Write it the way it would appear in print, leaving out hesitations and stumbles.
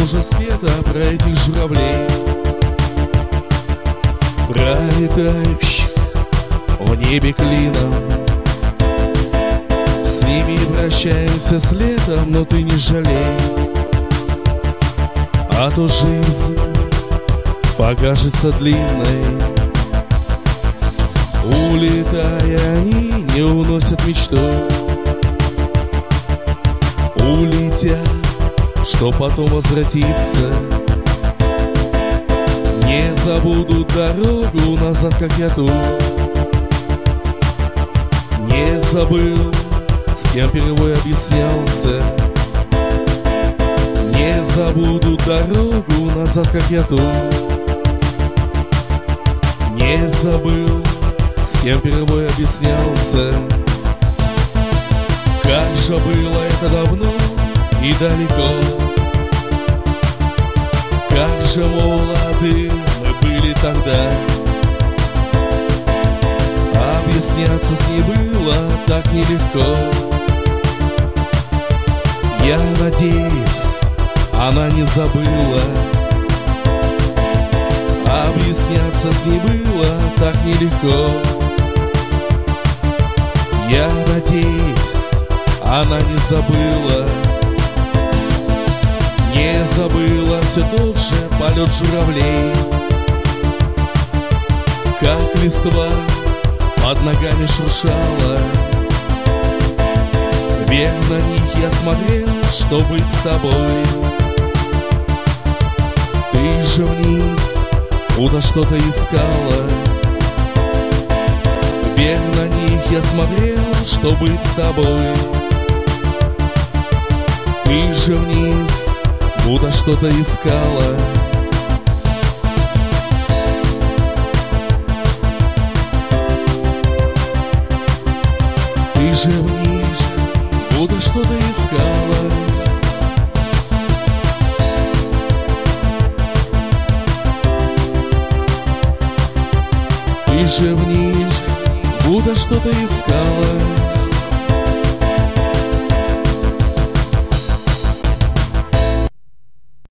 кружит света про этих журавлей, пролетающих о небе клином. С ними прощаемся с летом, но ты не жалей, а то жизнь покажется длинной. Улетая, они не уносят мечту, улетят, что потом возвратиться. Не забудут дорогу назад, как я тут. Не забыл, с кем впервые объяснялся. Не забуду дорогу назад, как я тут. Не забыл, с кем впервые объяснялся. Как же было это давно и далеко, как же молоды мы были тогда. Объясняться с ней было так нелегко. Я надеюсь, она не забыла. Объясняться с ней было так нелегко. Я надеюсь, она не забыла. Не забыла все тот же полет журавлей, как листва под ногами шуршала. Вверх на них я смотрел, что быть с тобой. Ты же вниз куда что-то искала. Вверх на них я смотрел, что быть с тобой. Ты же вниз куда что-то искала. Ты же вниз куда что-то искала. Ты же вниз куда что-то искала.